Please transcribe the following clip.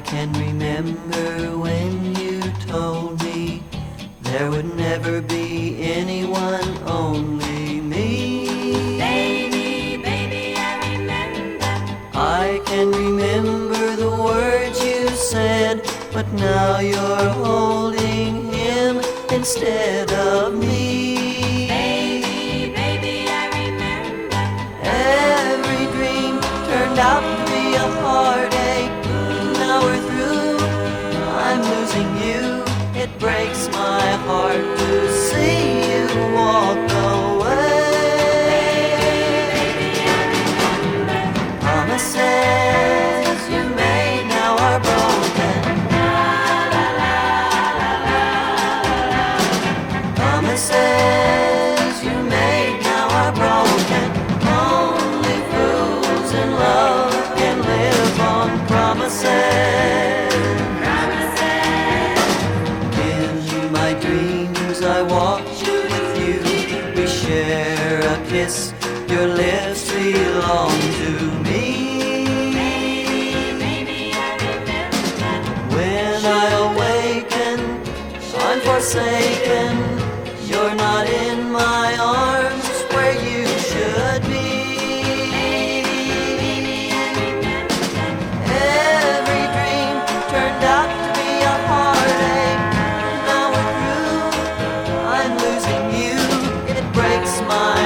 can remember when you told me there would never be anyone, only me. Baby, baby, I remember. I can remember the words you said, but now you're holding him instead of me. Baby, baby, I remember. Every dream turned out to be a heartache. Now we're through, I'm losing you. It breaks my heart to see you walk away. Promises you made now are broken. Promises you made now are broken. Only fools in love can live on promises. Gives you my dreams, I walk with you. We share a kiss, your lips belong to me. When I awaken, I'm forsaken. You're not in my arms where you should be. Every dream turned out to be a heartache. Now we're through, I'm losing you. It breaks my